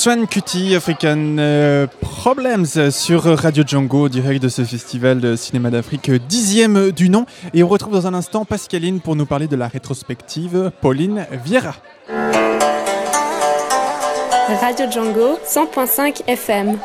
Swan Cutie, African Problems sur Radio Django, direct de ce festival de cinéma d'Afrique 10e du nom. Et on retrouve dans un instant Pascaline pour nous parler de la rétrospective Pauline Vieira. Radio Django, 100.5 FM.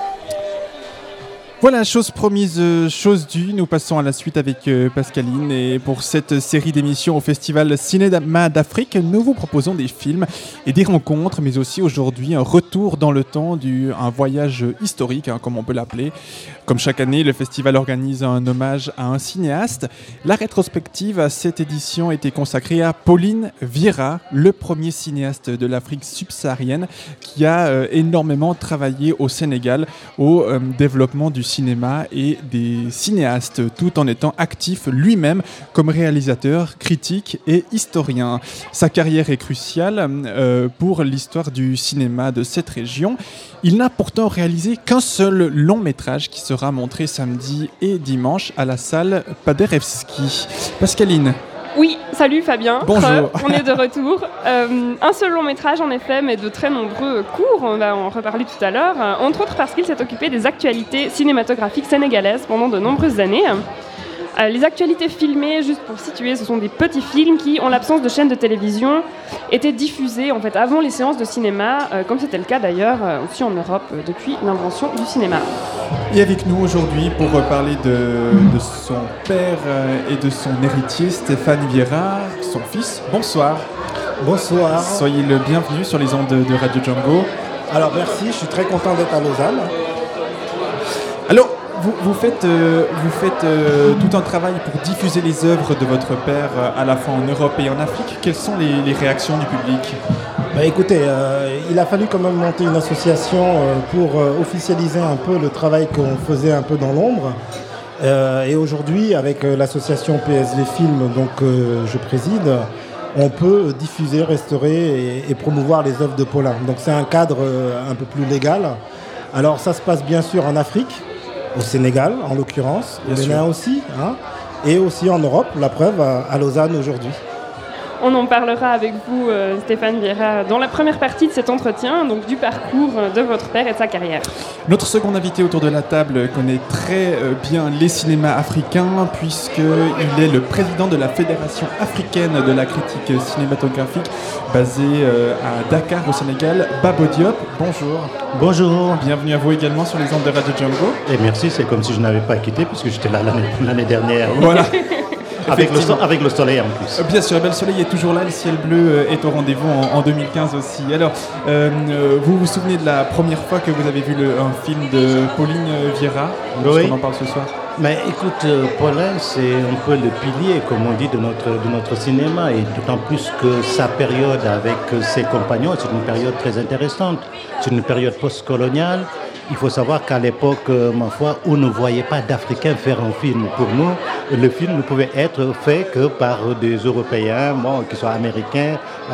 Voilà, chose promise, chose due. Nous passons à la suite avec Pascaline. Et pour cette série d'émissions au Festival Cinéma d'Afrique, nous vous proposons des films et des rencontres, mais aussi aujourd'hui un retour dans le temps, un voyage historique, comme on peut l'appeler. Comme chaque année, le festival organise un hommage à un cinéaste. La rétrospective à cette édition était consacrée à Pauline Vieira, le premier cinéaste de l'Afrique subsaharienne qui a énormément travaillé au Sénégal au développement du cinéma et des cinéastes, tout en étant actif lui-même comme réalisateur, critique et historien. Sa carrière est cruciale pour l'histoire du cinéma de cette région. Il n'a pourtant réalisé qu'un seul long métrage qui sera montré samedi et dimanche à la salle Paderewski. Pascaline. Oui, salut Fabien. Bonjour. On est de retour. Un seul long métrage en effet, mais de très nombreux courts, on va en reparler tout à l'heure, entre autres parce qu'il s'est occupé des actualités cinématographiques sénégalaises pendant de nombreuses années. Les actualités filmées, juste pour situer, ce sont des petits films qui, en l'absence de chaînes de télévision, étaient diffusés en fait avant les séances de cinéma, comme c'était le cas d'ailleurs aussi en Europe depuis l'invention du cinéma. Et avec nous aujourd'hui pour parler de son père et de son héritier, Stéphane Vieira, son fils. Bonsoir. Bonsoir. Soyez le bienvenu sur les ondes de Radio Django. Alors merci, je suis très content d'être à Lausanne. Alors, vous faites tout un travail pour diffuser les œuvres de votre père à la fois en Europe et en Afrique. Quelles sont les réactions du public ? Écoutez, il a fallu quand même monter une association pour officialiser un peu le travail qu'on faisait un peu dans l'ombre. Et aujourd'hui, avec l'association PSV Film, donc je préside, on peut diffuser, restaurer et promouvoir les œuvres de Paulin. Donc c'est un cadre un peu plus légal. Alors ça se passe bien sûr en Afrique, au Sénégal en l'occurrence, au Bénin aussi, et aussi en Europe, la preuve à Lausanne aujourd'hui. On en parlera avec vous, Stéphane Vieira, dans la première partie de cet entretien, donc du parcours de votre père et de sa carrière. Notre second invité autour de la table connaît très bien les cinémas africains, puisqu'il est le président de la Fédération africaine de la critique cinématographique, basée à Dakar, au Sénégal. Babo Diop, bonjour. Bonjour. Bienvenue à vous également sur les ondes de Radio Django. Et merci, c'est comme si je n'avais pas quitté, puisque j'étais là l'année dernière. Voilà. Avec le soleil en plus. Bien sûr, le soleil est toujours là, le ciel bleu est au rendez-vous en 2015 aussi. Alors, vous vous souvenez de la première fois que vous avez vu un film de Pauline Vieira ? Oui. On en parle ce soir. Mais écoute, Paulin, c'est un peu le pilier, comme on dit, de notre cinéma, et d'autant plus que sa période avec ses compagnons, c'est une période très intéressante. C'est une période post-coloniale. Il faut savoir qu'à l'époque, ma foi, on ne voyait pas d'Africains faire un film. Pour nous, le film ne pouvait être fait que par des Européens, qui soient américains,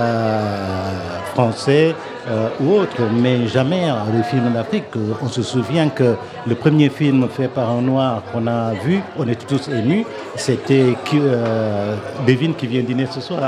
français ou autres, mais jamais le film d'Afrique. On se souvient que le premier film fait par un Noir qu'on a vu, on était tous émus, c'était Devine qui vient dîner ce soir.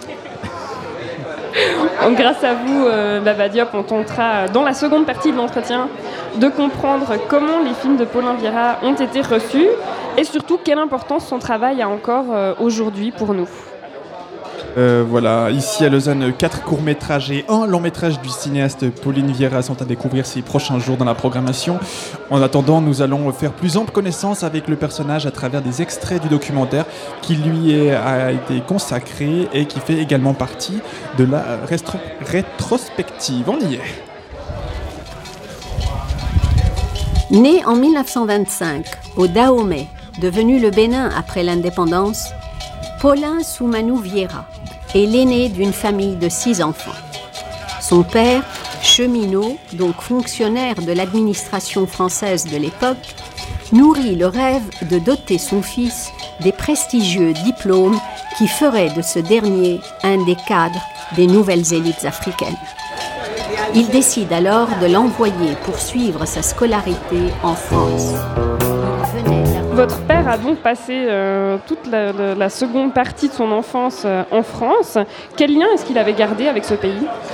Grâce à vous, Baba Diop, on tentera dans la seconde partie de l'entretien de comprendre comment les films de Pauline Vieira ont été reçus et surtout quelle importance son travail a encore aujourd'hui pour nous. Voilà, ici à Lausanne, 4 courts-métrages et un long-métrage du cinéaste Pauline Vieira sont à découvrir ces prochains jours dans la programmation. En attendant, nous allons faire plus ample connaissance avec le personnage à travers des extraits du documentaire qui lui a été consacré et qui fait également partie de la rétrospective. On y est. Né en 1925 au Dahomey, devenu le Bénin après l'indépendance, Paulin Soumanou Vieira est l'aîné d'une famille de 6 enfants. Son père, cheminot, donc fonctionnaire de l'administration française de l'époque, nourrit le rêve de doter son fils des prestigieux diplômes qui feraient de ce dernier un des cadres des nouvelles élites africaines. Il décide alors de l'envoyer poursuivre sa scolarité en France. Votre père a donc passé toute la seconde partie de son enfance en France. Quel lien est-ce qu'il avait gardé avec ce pays ?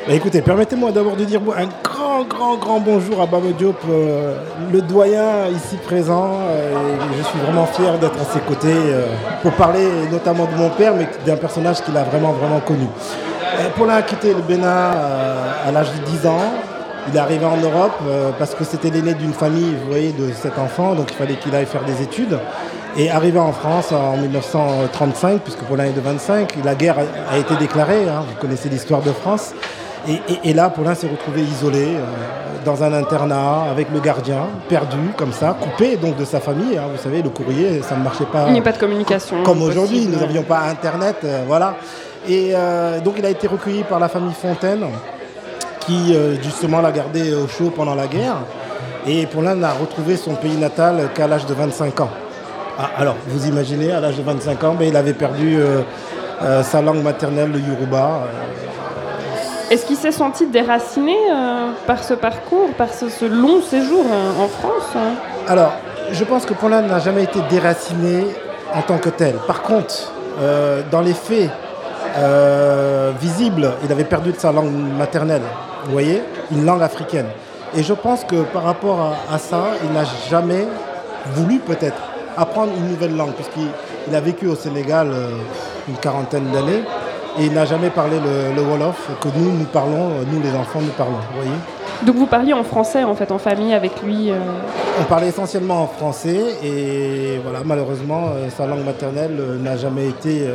Écoutez, permettez-moi d'abord de dire un grand bonjour à Baba Diop, le doyen ici présent. Je suis vraiment fier d'être à ses côtés pour parler notamment de mon père, mais d'un personnage qu'il a vraiment connu. Paulin a quitté le Bénin à l'âge de 10 ans. Il est arrivé en Europe parce que c'était l'aîné d'une famille, vous voyez, de 7 enfants, donc il fallait qu'il aille faire des études. Et arrivé en France en 1935, puisque Paulin est de 25, la guerre a été déclarée, vous connaissez l'histoire de France. Et là, Paulin s'est retrouvé isolé dans un internat avec le gardien, perdu comme ça, coupé donc de sa famille. Vous savez, le courrier, ça ne marchait pas. Il n'y a pas de communication. Comme aujourd'hui, nous n'avions pas Internet, voilà. Et donc il a été recueilli par la famille Fontaine, qui justement l'a gardé au chaud pendant la guerre. Et Paulin n'a retrouvé son pays natal qu'à l'âge de 25 ans. Alors, vous imaginez, à l'âge de 25 ans, il avait perdu sa langue maternelle, le Yoruba. Est-ce qu'il s'est senti déraciné par ce parcours, par ce long séjour en France Alors, je pense que Paulin n'a jamais été déraciné en tant que tel. Par contre, dans les faits visibles, il avait perdu de sa langue maternelle, vous voyez, une langue africaine. Et je pense que par rapport à ça, il n'a jamais voulu peut-être apprendre une nouvelle langue, puisqu'il a vécu au Sénégal une quarantaine d'années. Et il n'a jamais parlé le Wolof que nous parlons, nous les enfants, nous parlons, vous voyez. Donc vous parliez en français, en fait, en famille avec lui On parlait essentiellement en français et voilà, malheureusement, sa langue maternelle n'a jamais été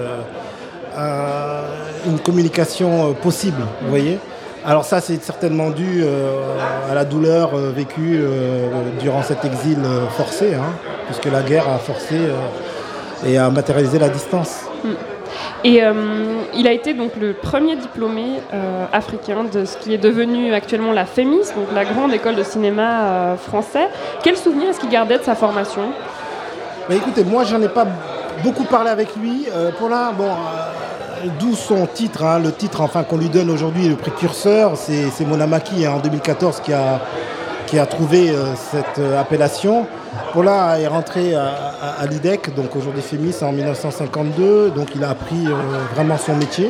une communication possible, vous voyez. Alors ça, c'est certainement dû à la douleur vécue durant cet exil forcé, puisque la guerre a forcé et a matérialisé la distance. Et il a été donc le premier diplômé africain de ce qui est devenu actuellement la FEMIS, donc la grande école de cinéma français. Quel souvenir est-ce qu'il gardait de sa formation ? Écoutez, moi j'en ai pas beaucoup parlé avec lui. Paulin, d'où son titre, le titre qu'on lui donne aujourd'hui, le précurseur, c'est Mona Maki en 2014 qui a trouvé cette appellation. Paulin est rentré à l'IDEC, donc aujourd'hui FEMIS, en 1952. Donc il a appris vraiment son métier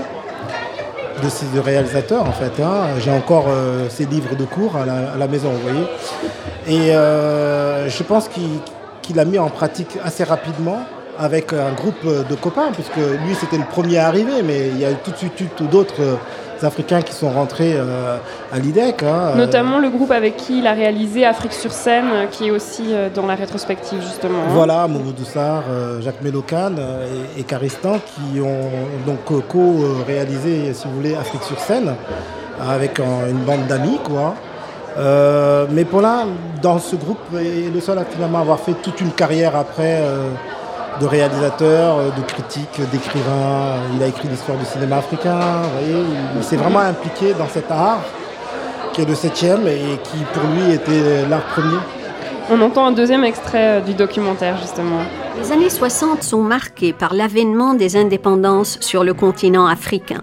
de réalisateur en fait. J'ai encore ses livres de cours à la maison, vous voyez. Et je pense qu'il a mis en pratique assez rapidement avec un groupe de copains, puisque lui c'était le premier à arriver, mais il y a tout de suite d'autres Africains qui sont rentrés à l'IDEC. Notamment le groupe avec qui il a réalisé Afrique sur scène, qui est aussi dans la rétrospective justement. Voilà, Mamadou Sarr, Jacques Mélocan et Caristan qui ont donc co-réalisé, si vous voulez, Afrique sur scène avec une bande d'amis, quoi. Mais Paulin, dans ce groupe, est le seul à finalement avoir fait toute une carrière après de réalisateur, de critique, d'écrivain. Il a écrit l'histoire du cinéma africain. Vous voyez, il s'est vraiment impliqué dans cet art qui est le 7e et qui pour lui était l'art premier. On entend un deuxième extrait du documentaire justement. Les années 60 sont marquées par l'avènement des indépendances sur le continent africain.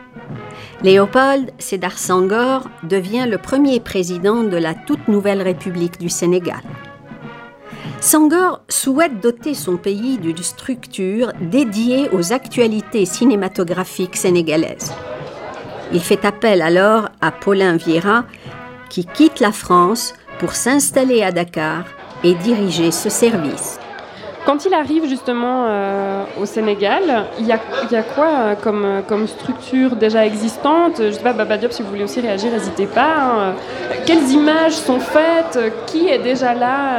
Léopold Sédar Senghor devient le premier président de la toute nouvelle République du Sénégal. Senghor souhaite doter son pays d'une structure dédiée aux actualités cinématographiques sénégalaises. Il fait appel alors à Paulin Viera, qui quitte la France pour s'installer à Dakar et diriger ce service. Quand il arrive justement au Sénégal, il y a quoi comme structure déjà existante ? Je ne sais pas, Baba Diop, si vous voulez aussi réagir, n'hésitez pas. Quelles images sont faites ? Qui est déjà là ?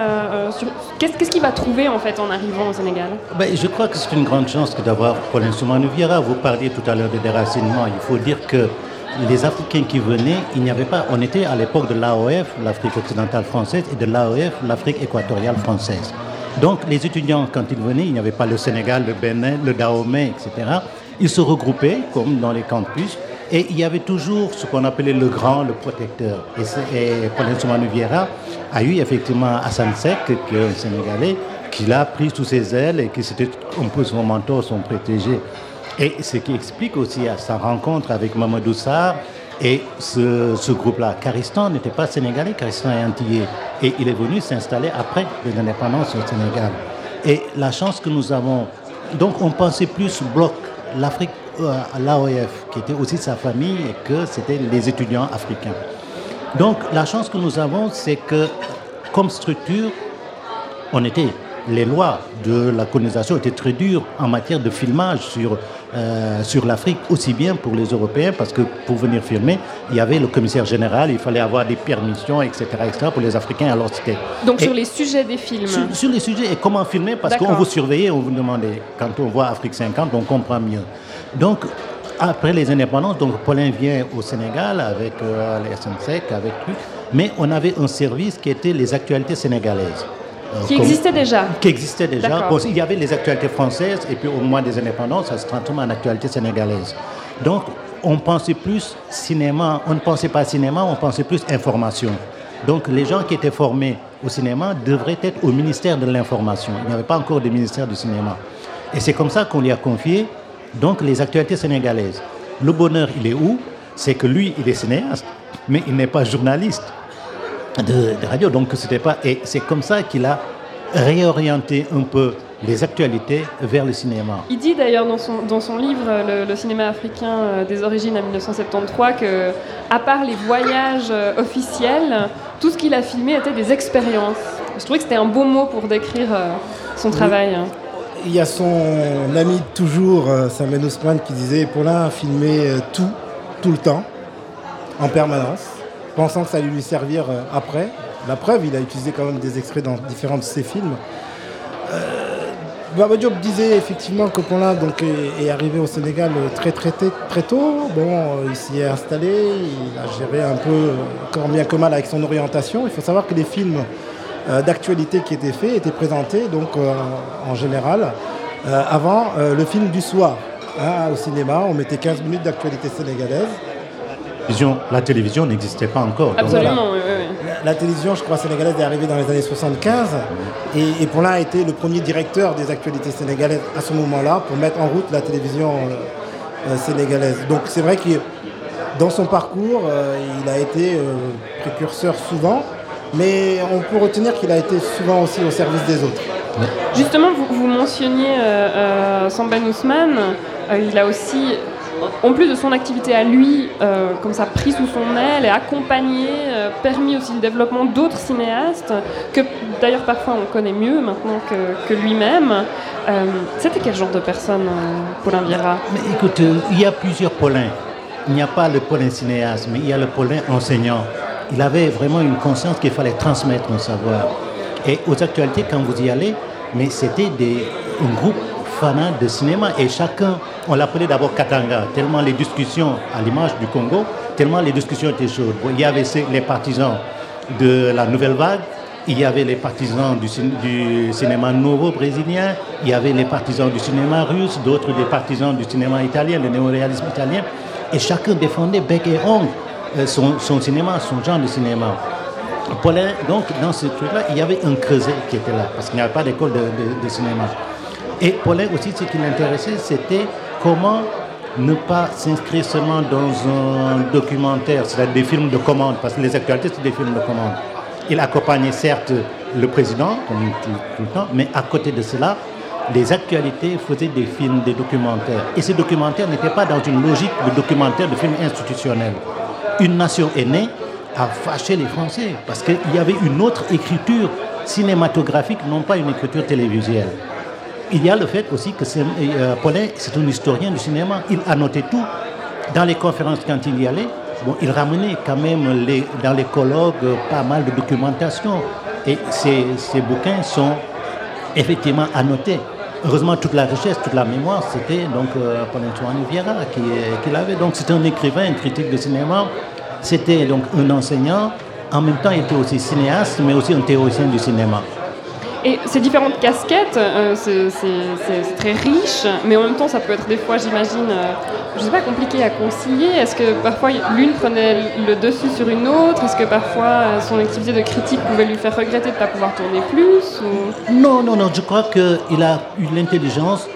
Qu'est-ce qu'il va trouver en fait en arrivant au Sénégal ? Je crois que c'est une grande chance que d'avoir Paulin Soumanou Viera. Vous parliez tout à l'heure de déracinement. Il faut dire que les Africains qui venaient, il n'y avait pas. On était à l'époque de l'AOF, l'Afrique occidentale française, et de l'AOF, l'Afrique équatoriale française. Donc les étudiants, quand ils venaient, il n'y avait pas le Sénégal, le Bénin, le Dahomey, etc. Ils se regroupaient, comme dans les campus, et il y avait toujours ce qu'on appelait le grand, le protecteur. Et Paulin Soumanou Viera a eu effectivement Hassan Seck, qui est un Sénégalais, qui l'a pris sous ses ailes et qui c'était un peu son mentor, son protégé. Et ce qui explique aussi à sa rencontre avec Mamadou Sarr et ce groupe-là. Caristan n'était pas sénégalais, Caristan est antillais. Et il est venu s'installer après l'indépendance au Sénégal. Et la chance que nous avons, donc on pensait plus bloc, l'Afrique à l'AOF, qui était aussi sa famille, et que c'était les étudiants africains. Donc la chance que nous avons, c'est que comme structure, les lois de la colonisation étaient très dures en matière de filmage sur l'Afrique, aussi bien pour les Européens, parce que pour venir filmer, il y avait le commissaire général, il fallait avoir des permissions, etc. Pour les Africains, alors c'était... Donc sur les sujets des films. Sur les sujets et comment filmer, parce qu'on vous surveillait, on vous demandait. Quand on voit Afrique 50, on comprend mieux. Donc, après les indépendances, donc Paulin vient au Sénégal avec les SNSEC, avec lui, mais on avait un service qui était les actualités sénégalaises. Qui existait déjà. Bon, il y avait les actualités françaises et puis au moment des indépendances, ça se transforme en actualité sénégalaise. Donc, on pensait plus cinéma, on ne pensait pas cinéma, on pensait plus information. Donc, les gens qui étaient formés au cinéma devraient être au ministère de l'information. Il n'y avait pas encore de ministère du cinéma. Et c'est comme ça qu'on lui a confié donc les actualités sénégalaises. Le bonheur, il est où? C'est que lui, il est cinéaste, mais il n'est pas journaliste de radio, donc c'était pas... Et c'est comme ça qu'il a réorienté un peu les actualités vers le cinéma. Il dit d'ailleurs dans son livre le cinéma africain des origines en 1973 que, à part les voyages officiels, tout ce qu'il a filmé était des expériences. Je trouvais que c'était un beau mot pour décrire son travail. Il y a son ami de toujours, Samuel Ousmane, qui disait Paulin a filmé tout le temps, en permanence, pensant que ça allait lui servir après. La preuve, il a utilisé quand même des extraits dans différents de ses films. Baba Diop disait effectivement que Paulin est arrivé au Sénégal très tôt. Bon, il s'y est installé, il a géré un peu, quand bien que mal, avec son orientation. Il faut savoir que les films d'actualité qui étaient faits étaient présentés donc, en général avant le film du soir. Au cinéma, on mettait 15 minutes d'actualité sénégalaise. La télévision n'existait pas encore. Absolument, donc, oui. La télévision, je crois, sénégalaise est arrivée dans les années 75 et Paulin a été le premier directeur des actualités sénégalaises à ce moment-là pour mettre en route la télévision sénégalaise. Donc c'est vrai que dans son parcours, il a été précurseur souvent, mais on peut retenir qu'il a été souvent aussi au service des autres. Justement, vous mentionniez Samben Ousmane, il a aussi... En plus de son activité à lui, comme ça, pris sous son aile et accompagné, permis aussi le développement d'autres cinéastes, que d'ailleurs parfois on connaît mieux maintenant que lui-même. C'était quel genre de personne, Paulin Viera? Mais écoute, il y a plusieurs Paulins. Il n'y a pas le Paulin cinéaste, mais il y a le Paulin enseignant. Il avait vraiment une conscience qu'il fallait transmettre un savoir. Et aux actualités, quand vous y allez, mais c'était un groupe fanat de cinéma et chacun, on l'appelait d'abord Katanga, tellement les discussions, à l'image du Congo, tellement les discussions étaient chaudes. Bon, il y avait les partisans de la nouvelle vague, il y avait les partisans du cinéma nouveau brésilien, il y avait les partisans du cinéma russe, d'autres des partisans du cinéma italien, le néoréalisme italien, et chacun défendait bec et ongle son cinéma, son genre de cinéma. Paulin, donc dans ce truc-là, il y avait un creuset qui était là, parce qu'il n'y avait pas d'école de cinéma. Et Paulin aussi, ce qui l'intéressait, c'était comment ne pas s'inscrire seulement dans un documentaire, c'est-à-dire des films de commande, parce que les actualités, c'est des films de commande. Il accompagnait certes le président, comme tout le temps, mais à côté de cela, les actualités faisaient des films, des documentaires. Et ces documentaires n'étaient pas dans une logique de documentaire, de film institutionnel. Une nation est née à fâcher les Français, parce qu'il y avait une autre écriture cinématographique, non pas une écriture télévisuelle. Il y a le fait aussi que Paulin, c'est un historien du cinéma. Il annotait tout. Dans les conférences, quand il y allait, il ramenait quand même dans les colloques pas mal de documentation. Et ces bouquins sont effectivement annotés. Heureusement, toute la richesse, toute la mémoire, c'était donc Paulin Viera qui l'avait. Donc c'est un écrivain, un critique de cinéma. C'était donc un enseignant. En même temps, il était aussi cinéaste, mais aussi un théoricien du cinéma. Et ces différentes casquettes, c'est très riche, mais en même temps, ça peut être des fois, j'imagine, je sais pas, compliqué à concilier. Est-ce que parfois l'une prenait le dessus sur une autre? Est-ce que parfois son activité de critique pouvait lui faire regretter de ne pas pouvoir tourner plus ou... Non, je crois qu'il a eu l'intelligence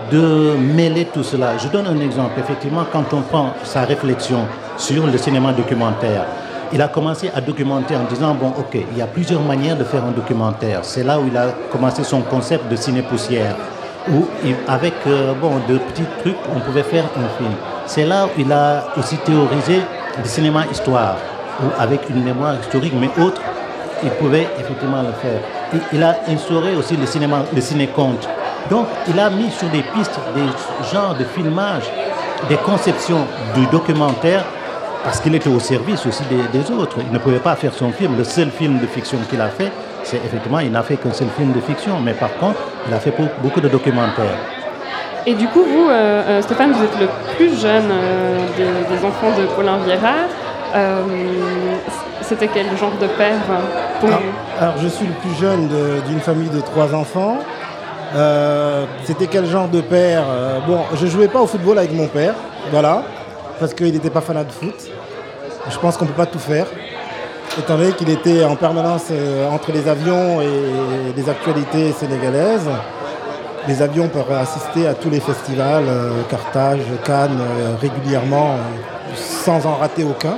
de mêler tout cela. Je donne un exemple. Effectivement, quand on prend sa réflexion sur le cinéma documentaire, il a commencé à documenter en disant, bon, ok, il y a plusieurs manières de faire un documentaire. C'est là où il a commencé son concept de ciné-poussière. où avec de petits trucs, on pouvait faire un film. C'est là où il a aussi théorisé le cinéma histoire, où avec une mémoire historique, mais autre, il pouvait effectivement le faire. Il a instauré aussi le ciné-conte. Donc, il a mis sur des pistes des genres de filmage, des conceptions du documentaire, parce qu'il était au service aussi des autres. Il ne pouvait pas faire son film. Le seul film de fiction qu'il a fait, c'est effectivement, il n'a fait qu'un seul film de fiction, mais par contre, il a fait beaucoup de documentaires. Et du coup, vous, Stéphane, vous êtes le plus jeune des enfants de Paulin Viera. C'était quel genre de père pour vous? Alors, je suis le plus jeune d'une famille de 3 enfants. C'était quel genre de père? Je jouais pas au football avec mon père, voilà, parce qu'il n'était pas fanat de foot. Je pense qu'on ne peut pas tout faire, étant donné qu'il était en permanence entre les avions et les actualités sénégalaises. Les avions peuvent assister à tous les festivals, Carthage, Cannes, régulièrement, sans en rater aucun.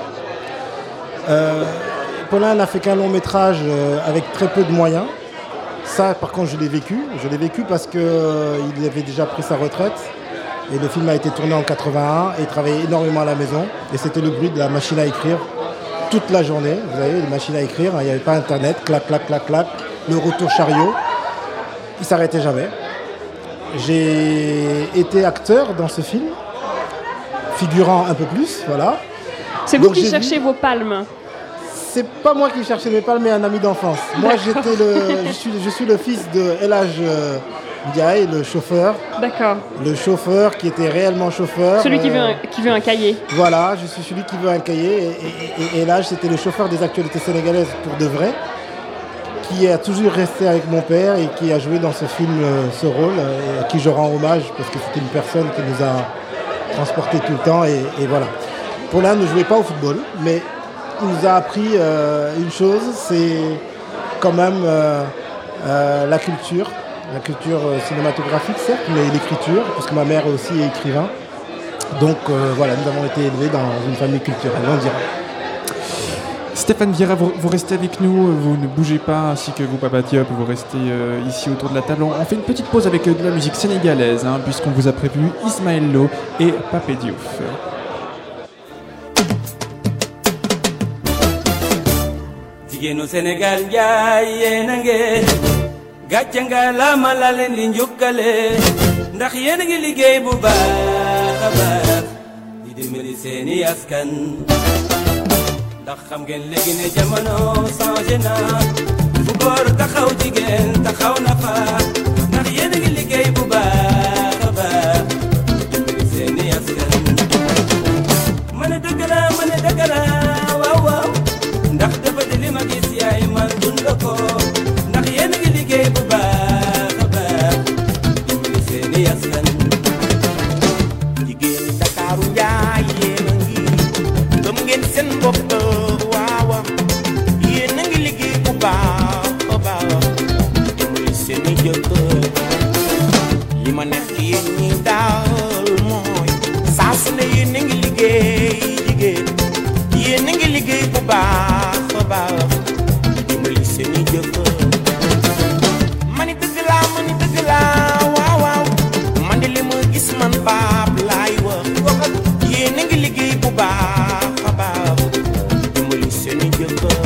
Paulin n'a fait qu'un long métrage avec très peu de moyens. Ça, par contre, je l'ai vécu. Je l'ai vécu parce qu'il avait déjà pris sa retraite. Et le film a été tourné en 81 et il travaillait énormément à la maison. Et c'était le bruit de la machine à écrire toute la journée. Vous savez, les machines à écrire, il n'y avait pas Internet, clac, clac, clac, clac. Le retour chariot. Il ne s'arrêtait jamais. J'ai été acteur dans ce film, figurant un peu plus, voilà. C'est vous qui cherchez vos palmes? C'est pas moi qui cherchais mes palmes, mais un ami d'enfance. Moi, je suis le fils de El Hadj Ndiaye, le chauffeur. D'accord. Le chauffeur qui était réellement chauffeur. Celui qui veut un cahier. Voilà, je suis celui qui veut un cahier. Et El Hadj, c'était le chauffeur des actualités sénégalaises pour de vrai, qui a toujours resté avec mon père et qui a joué dans ce film ce rôle, et à qui je rends hommage parce que c'était une personne qui nous a transportés tout le temps. Et voilà. Paulin ne jouait pas au football, mais il nous a appris une chose, c'est quand même la culture cinématographique, certes, mais l'écriture, parce que ma mère aussi est écrivain. Donc voilà, nous avons été élevés dans une famille culturelle, on dirait. Stéphane Viera, vous restez avec nous, vous ne bougez pas, ainsi que vous, Papa Diop, vous restez ici autour de la table. On fait une petite pause avec de la musique sénégalaise, puisqu'on vous a prévu Ismaël Lo et Papé Diouf. Jigéenu Sénégal njaay yéen a ngeen gàcce nga laama la leen di njukkale ndax yéen a ngi liggéey bu baax a baax di dimbali seeni askan ndax xam ngeen léegi ne jamono changé na fu góor taxaw jigéen taxaw na fa ndax yéen a ngi liggéey bu baax a baax di dimbali seeni askan ma ne dëgg la waaw waaw ndax dafa di li ma gis yaay man dund ko ndax yéen a ngi liggéey bu baax a baax dimbali seeni askan jigéen Ndakaaru njaay yéen a ngi gëm ngeen seen bopp waaw yéen a ngi liggéey bu baax a baax dimbali seeni jëkkër li ma neex ci yéen ñi daal mooy saa su ne yéen a ngi liggéey jigéen yéen a ngi liggéey bu baax a baax dimbali seeni jëkkër mani dëgg laa waaw waaw man de li ma gis man baab laay wax yéen a ngi liggéey bu baax a baax dimbali seeni jëkkër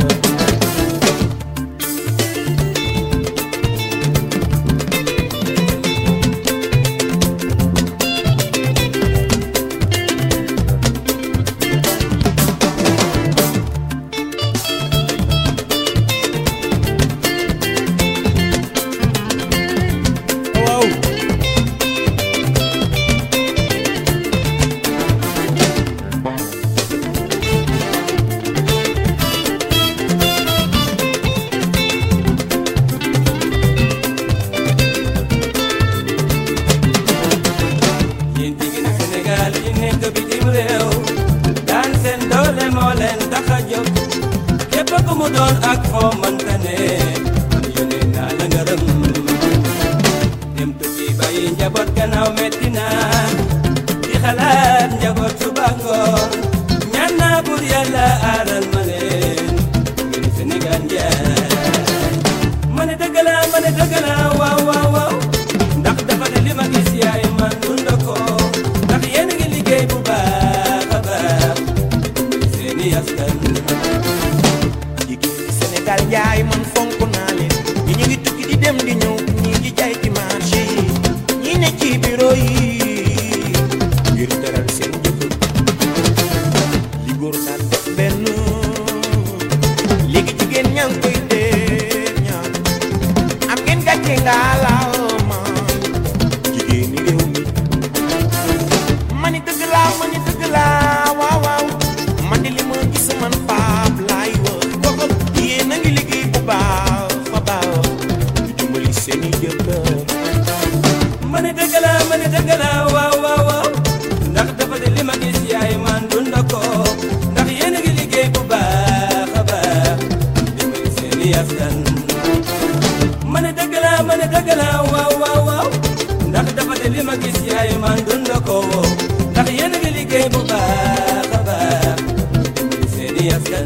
baax a baax dimbali seeni askan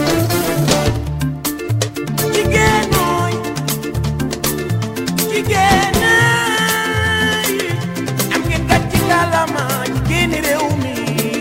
jigéen mooy jigéen am ngeen gàcce ngaalama jigéeni réew mi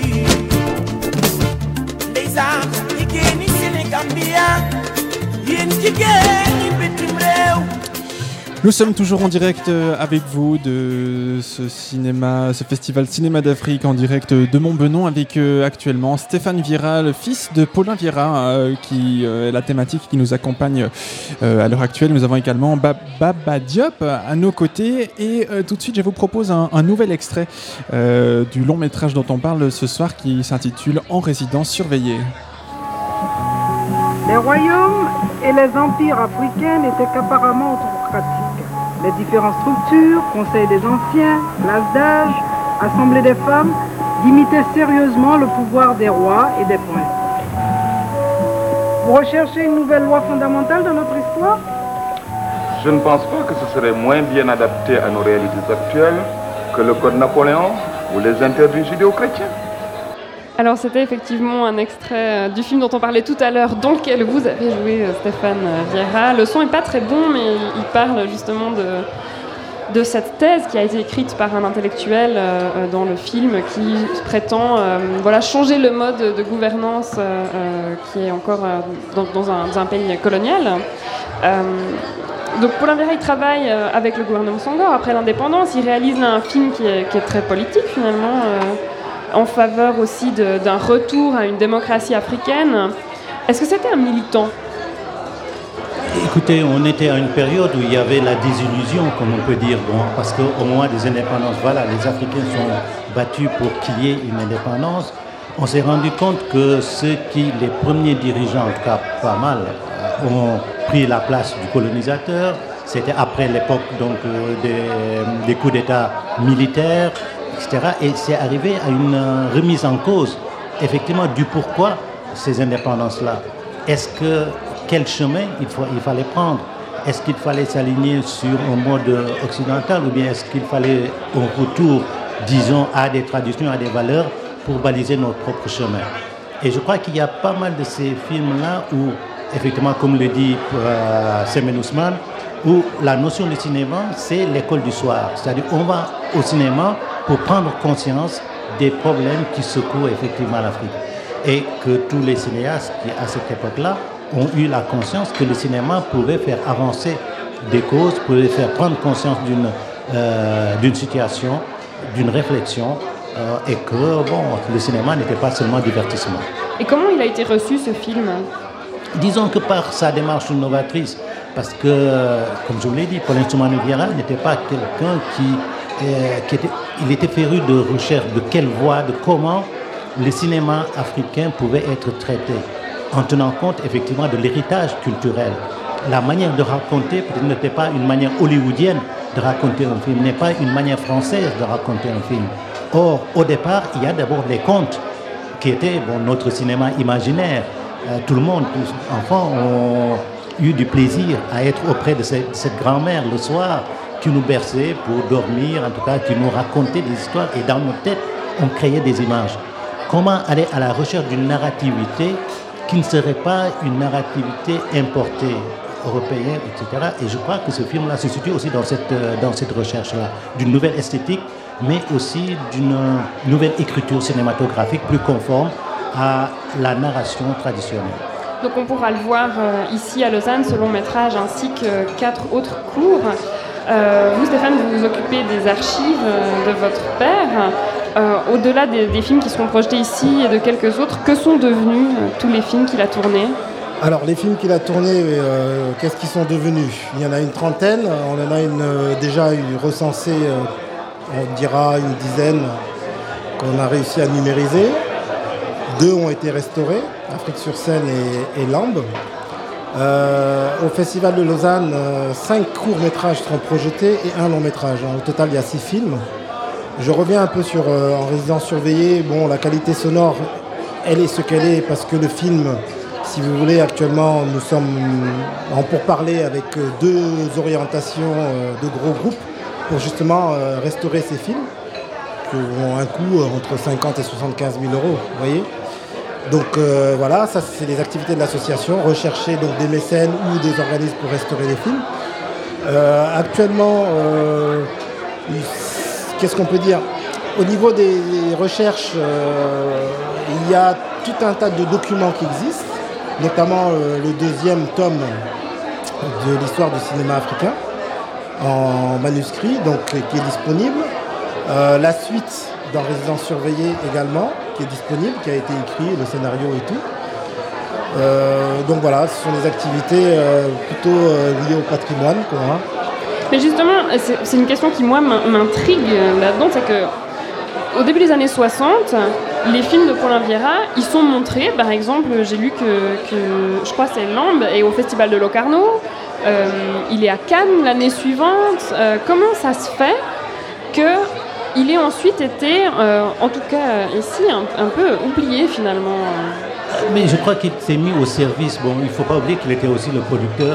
ndeysaan jigéeni Sénégambia yéen jigéen ñi bitim réew. Nous sommes toujours en direct avec vous de ce festival Cinéma d'Afrique en direct de Montbenon avec actuellement Stéphane Vieira, le fils de Paulin Vieira, qui est la thématique qui nous accompagne à l'heure actuelle. Nous avons également Baba Diop à nos côtés et tout de suite je vous propose un nouvel extrait du long métrage dont on parle ce soir qui s'intitule En résidence surveillée. Les royaumes et les empires africains n'étaient qu'apparemment autocratiques. Les différentes structures, conseil des anciens, place d'âge, assemblée des femmes, limitaient sérieusement le pouvoir des rois et des princes. Vous recherchez une nouvelle loi fondamentale dans notre histoire ? Je ne pense pas que ce serait moins bien adapté à nos réalités actuelles que le Code Napoléon ou les interdits judéo-chrétiens. Alors c'était effectivement un extrait du film dont on parlait tout à l'heure, dans lequel vous avez joué Stéphane Vieira. Le son n'est pas très bon, mais il parle justement de cette thèse qui a été écrite par un intellectuel dans le film qui prétend changer le mode de gouvernance qui est encore dans un pays colonial. Donc Paulin Vieira, il travaille avec le gouvernement Senghor après l'indépendance. Il réalise là un film qui est très politique finalement, en faveur aussi d'un retour à une démocratie africaine. Est-ce que c'était un militant ? Écoutez, on était à une période où il y avait la désillusion, comme on peut dire, parce qu'au moment des indépendances, les Africains sont battus pour qu'il y ait une indépendance. On s'est rendu compte que les premiers dirigeants, en tout cas pas mal, ont pris la place du colonisateur. C'était après l'époque des coups d'État militaires, etc. Et c'est arrivé à une remise en cause, effectivement, du pourquoi ces indépendances-là. Quel chemin il fallait prendre? Est-ce qu'il fallait s'aligner sur un mode occidental ou bien est-ce qu'il fallait un retour, disons, à des traditions, à des valeurs pour baliser notre propre chemin? Et je crois qu'il y a pas mal de ces films-là où, effectivement, comme le dit Semen Ousmane, où la notion du cinéma, c'est l'école du soir. C'est-à-dire on va au cinéma pour prendre conscience des problèmes qui secouent effectivement l'Afrique. Et que tous les cinéastes qui, à cette époque-là, ont eu la conscience que le cinéma pouvait faire avancer des causes, pouvait faire prendre conscience d'une situation, d'une réflexion, et que le cinéma n'était pas seulement divertissement. Et comment il a été reçu ce film ? Disons que par sa démarche novatrice, parce que, comme je vous l'ai dit, Paulin Vieira n'était pas quelqu'un il était féru de recherche, de quelle voie, de comment le cinéma africain pouvait être traité, en tenant compte effectivement de l'héritage culturel. La manière de raconter peut-être n'était pas une manière hollywoodienne de raconter un film, n'est pas une manière française de raconter un film. Or, au départ, il y a d'abord les contes qui étaient notre cinéma imaginaire. Tout le monde, tous les enfants ont eu du plaisir à être auprès de cette grand-mère le soir qui nous berçait pour dormir, en tout cas qui nous racontait des histoires et dans nos têtes, on créait des images. Comment aller à la recherche d'une narrativité qui ne serait pas une narrativité importée, européenne, etc. Et je crois que ce film-là se situe aussi dans cette recherche-là, d'une nouvelle esthétique, mais aussi d'une nouvelle écriture cinématographique plus conforme à la narration traditionnelle. Donc on pourra le voir ici à Lausanne, ce long métrage, ainsi que 4 autres courts. Vous, Stéphane, vous vous occupez des archives de votre père. Au-delà des films qui seront projetés ici et de quelques autres, que sont devenus tous les films qu'il a tournés ? Alors, les films qu'il a tournés, qu'est-ce qu'ils sont devenus ? Il y en a une trentaine. On en a déjà recensé, on dira une dizaine qu'on a réussi à numériser. 2 ont été restaurés, Afrique-sur-Seine et Lambe. Au Festival de Lausanne, 5 courts-métrages seront projetés et 1 long-métrage. Au total, il y a 6 films. Je reviens un peu sur En résidence surveillée. La qualité sonore, elle est ce qu'elle est parce que le film, si vous voulez, actuellement, nous sommes en pourparlers avec 2 orientations de gros groupes pour justement restaurer ces films. qui ont un coût entre 50 et 75 000 euros, vous voyez. Donc voilà, ça c'est les activités de l'association, rechercher donc des mécènes ou des organismes pour restaurer les films. Actuellement, qu'est-ce qu'on peut dire? Au niveau des recherches, il y a tout un tas de documents qui existent, notamment le deuxième tome de l'histoire du cinéma africain en manuscrit, donc qui est disponible. La suite dans Résidence surveillée également, qui est disponible, qui a été écrit, le scénario et tout. Donc voilà, ce sont des activités plutôt liées au patrimoine, quoi, hein. Mais justement, c'est une question qui, moi, m'intrigue là-dedans, c'est que au début des années 60, les films de Paulin Viera, ils sont montrés. Par exemple, j'ai lu que je crois que c'est Lambe est au Festival de Locarno. Il est à Cannes l'année suivante. Comment ça se fait qu'il ait ensuite été, en tout cas ici, un peu oublié finalement? Mais je crois qu'il s'est mis au service. Bon, il ne faut pas oublier qu'il était aussi le producteur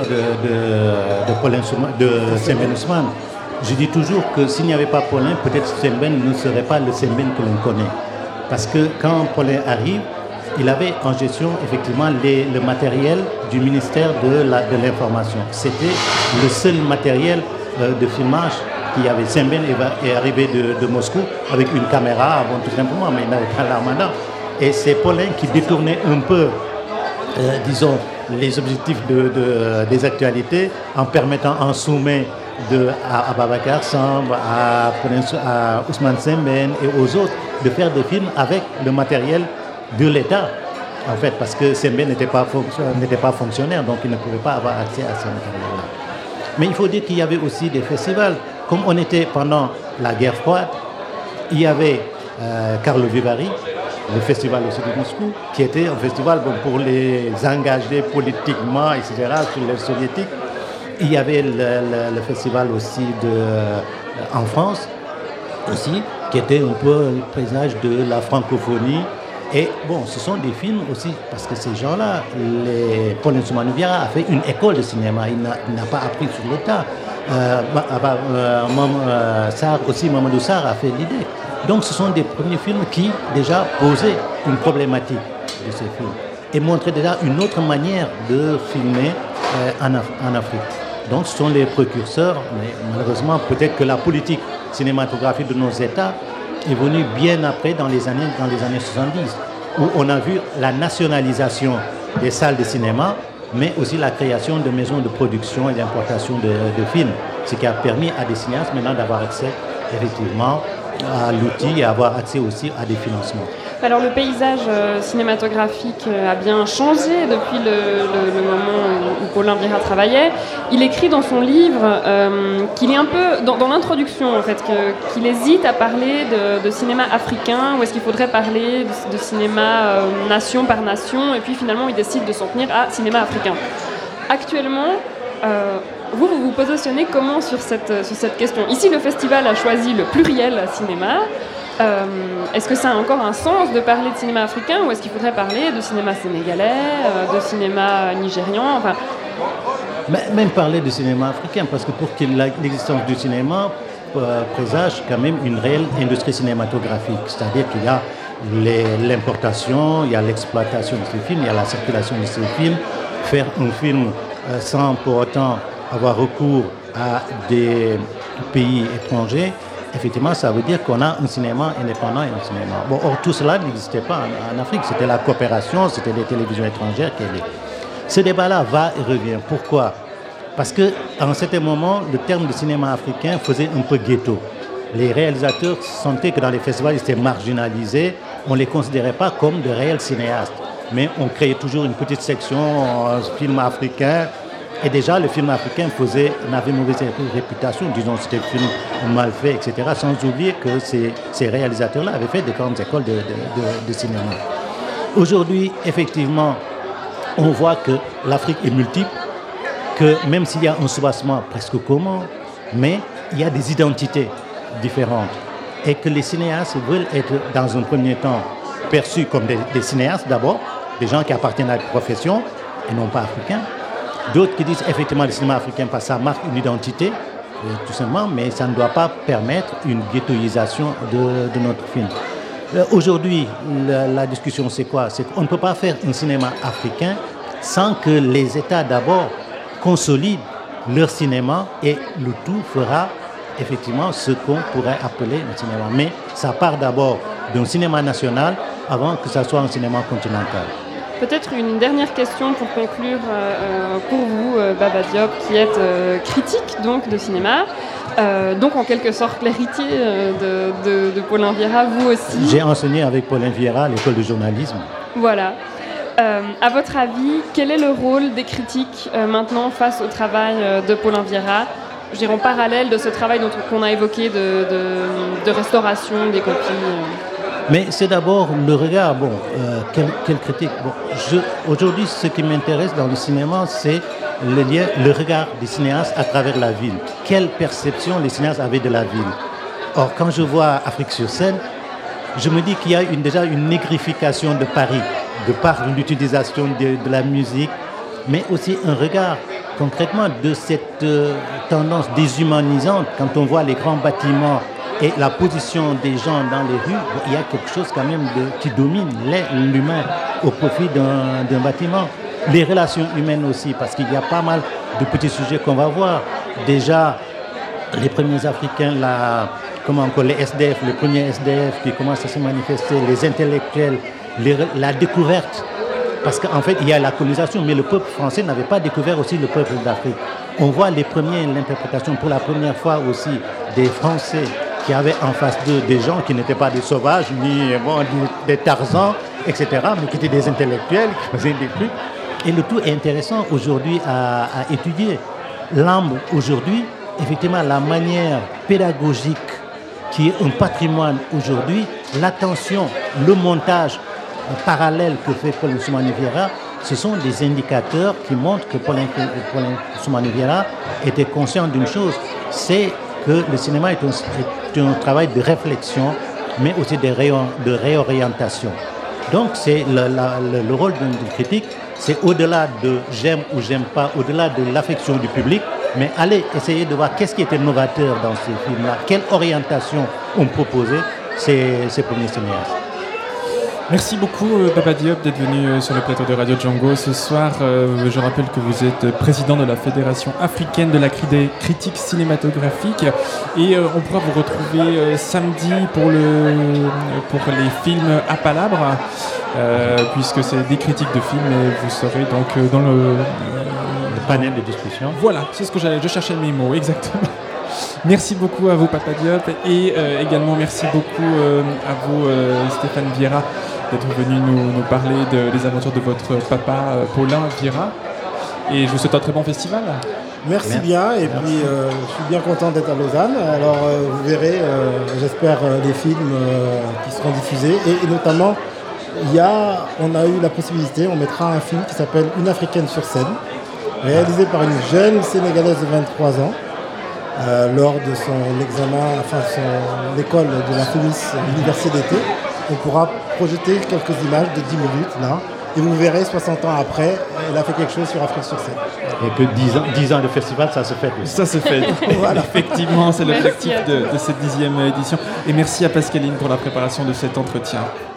de Sembène Ousmane. Je dis toujours que s'il n'y avait pas Paulin, peut-être Sembène ne serait pas le Sembène que l'on connaît. Parce que quand Paulin arrive, il avait en gestion effectivement le matériel du ministère de l'information. C'était le seul matériel de filmage qu'il y avait. Sembène est arrivé de Moscou avec une caméra, bon, tout simplement, mais il n'avait pas l'armada. Et c'est Paulin qui détournait un peu, disons, les objectifs des actualités en permettant en sommet à Babacar Samb, à Ousmane Sembène et aux autres de faire des films avec le matériel de l'État, en fait, parce que Sembène n'était pas fonctionnaire, donc il ne pouvait pas avoir accès à ce matériel-là. Mais il faut dire qu'il y avait aussi des festivals. Comme on était pendant la guerre froide, il y avait Carlo Vivari, le festival aussi de Moscou, qui était un festival pour les engager politiquement, etc., sur les soviétiques. Il y avait le festival aussi en France, aussi, qui était un peu le présage de la francophonie. Et bon, ce sont des films aussi, parce que ces gens-là, Paulin Soumanou Viera a fait une école de cinéma, il n'a pas appris sur l'État. Mamadou Sarr a fait l'idée. Donc ce sont des premiers films qui déjà posaient une problématique de ces films et montraient déjà une autre manière de filmer en Afrique. Donc ce sont les précurseurs, mais malheureusement peut-être que la politique cinématographique de nos États est venue bien après dans les années 70, où on a vu la nationalisation des salles de cinéma, mais aussi la création de maisons de production et d'importation de films, ce qui a permis à des cinéastes maintenant d'avoir accès effectivement à l'outil et avoir accès aussi à des financements. Alors le paysage cinématographique a bien changé depuis le moment où Paulin Viera travaillait. Il écrit dans son livre qu'il est un peu, dans l'introduction en fait, qu'il hésite à parler de cinéma africain, ou est-ce qu'il faudrait parler de cinéma nation par nation, et puis finalement il décide de s'en tenir à cinéma africain. Actuellement, vous vous positionnez comment sur cette question? Ici, le festival a choisi le pluriel cinéma. Est-ce que ça a encore un sens de parler de cinéma africain, ou est-ce qu'il faudrait parler de cinéma sénégalais, de cinéma nigérian, enfin... Même parler de cinéma africain, parce que pour que l'existence du cinéma présage quand même une réelle industrie cinématographique. C'est-à-dire qu'il y a l'importation, il y a l'exploitation de ces films, il y a la circulation de ces films. Faire un film sans pour autant avoir recours à des pays étrangers, effectivement, ça veut dire qu'on a un cinéma indépendant et un cinéma. Bon, or, tout cela n'existait pas en Afrique. C'était la coopération, c'était les télévisions étrangères qui étaient. Ce débat-là va et revient. Pourquoi? Parce qu'à un certain moment, le terme de cinéma africain faisait un peu ghetto. Les réalisateurs sentaient que dans les festivals, ils étaient marginalisés. On ne les considérait pas comme de réels cinéastes. Mais on créait toujours une petite section film africain. Et déjà, le film africain n'avait une mauvaise réputation, disons, c'était un film mal fait, etc. Sans oublier que ces réalisateurs-là avaient fait de grandes écoles de cinéma. Aujourd'hui, effectivement, on voit que l'Afrique est multiple, que même s'il y a un soubassement presque commun, mais il y a des identités différentes. Et que les cinéastes veulent être, dans un premier temps, perçus comme des cinéastes d'abord, des gens qui appartiennent à la profession et non pas africains. D'autres qui disent effectivement le cinéma africain parce que ça marque une identité, tout simplement, mais ça ne doit pas permettre une ghettoisation de notre film. Aujourd'hui, la discussion, c'est quoi? C'est qu'on ne peut pas faire un cinéma africain sans que les États d'abord consolident leur cinéma, et le tout fera effectivement ce qu'on pourrait appeler le cinéma. Mais ça part d'abord d'un cinéma national avant que ça soit un cinéma continental. Peut-être une dernière question pour conclure pour vous, Baba Diop, qui êtes critique donc de cinéma, donc en quelque sorte l'héritier de Paulin Viera, vous aussi. J'ai enseigné avec Paulin Viera à l'école de journalisme. Voilà. À votre avis, quel est le rôle des critiques maintenant face au travail de Paulin Viera, je dirais en parallèle de ce travail qu'on a évoqué de restauration des copies Mais c'est d'abord le regard. Quelle critique. Aujourd'hui, ce qui m'intéresse dans le cinéma, c'est le regard des cinéastes à travers la ville. Quelle perception les cinéastes avaient de la ville. Or, quand je vois Afrique sur scène, je me dis qu'il y a déjà une négrification de Paris, de par l'utilisation de la musique, mais aussi un regard concrètement de cette tendance déshumanisante. Quand on voit les grands bâtiments et la position des gens dans les rues, il y a quelque chose quand même qui domine l'humain au profit d'un bâtiment. Les relations humaines aussi, parce qu'il y a pas mal de petits sujets qu'on va voir. Déjà, les premiers Africains, les SDF, les premiers SDF qui commencent à se manifester, les intellectuels, la découverte. Parce qu'en fait, il y a la colonisation, mais le peuple français n'avait pas découvert aussi le peuple d'Afrique. On voit l'interprétation pour la première fois aussi des Français qui avaient en face d'eux des gens qui n'étaient pas des sauvages, ni des Tarzans, etc., mais qui étaient des intellectuels, qui faisaient des trucs. Et le tout est intéressant aujourd'hui à étudier. L'âme, aujourd'hui, effectivement, la manière pédagogique qui est un patrimoine aujourd'hui, l'attention, le montage parallèle que fait Paulin Soumané Viera, ce sont des indicateurs qui montrent que Paulin Soumané Viera était conscient d'une chose, c'est que le cinéma est un travail de réflexion, mais aussi de réorientation. Donc c'est le rôle d'une critique, c'est au-delà de j'aime ou j'aime pas, au-delà de l'affection du public, mais aller essayer de voir qu'est-ce qui était novateur dans ces films-là, quelle orientation ont proposé ces premiers cinéastes. Merci beaucoup Baba Diop d'être venu sur le plateau de Radio Django ce soir. Je rappelle que vous êtes président de la Fédération africaine de la critique cinématographique et on pourra vous retrouver samedi pour les films à Palabre puisque c'est des critiques de films et vous serez donc dans le panel de discussion. Voilà, c'est ce que je cherchais mes mots, exactement. Merci beaucoup à vous Papa Diop et également merci beaucoup à vous Stéphane Viera d'être venu nous parler des aventures de votre papa Paulin Viera et je vous souhaite un très bon festival. Merci bien et puis je suis bien content d'être à Lausanne. Alors vous verrez, j'espère les films qui seront diffusés et notamment on a eu la possibilité, on mettra un film qui s'appelle Une Africaine sur scène, réalisé par une jeune Sénégalaise de 23 ans. Lors de son examen, son école de la FEMIS, l'université d'été, on pourra projeter quelques images de 10 minutes là, et vous verrez 60 ans après, elle a fait quelque chose sur Afrique sur scène. Et que 10 ans de festival, ça se fait. Ça se fait. Voilà. Effectivement, c'est l'objectif de cette 10e édition. Et merci à Pascaline pour la préparation de cet entretien.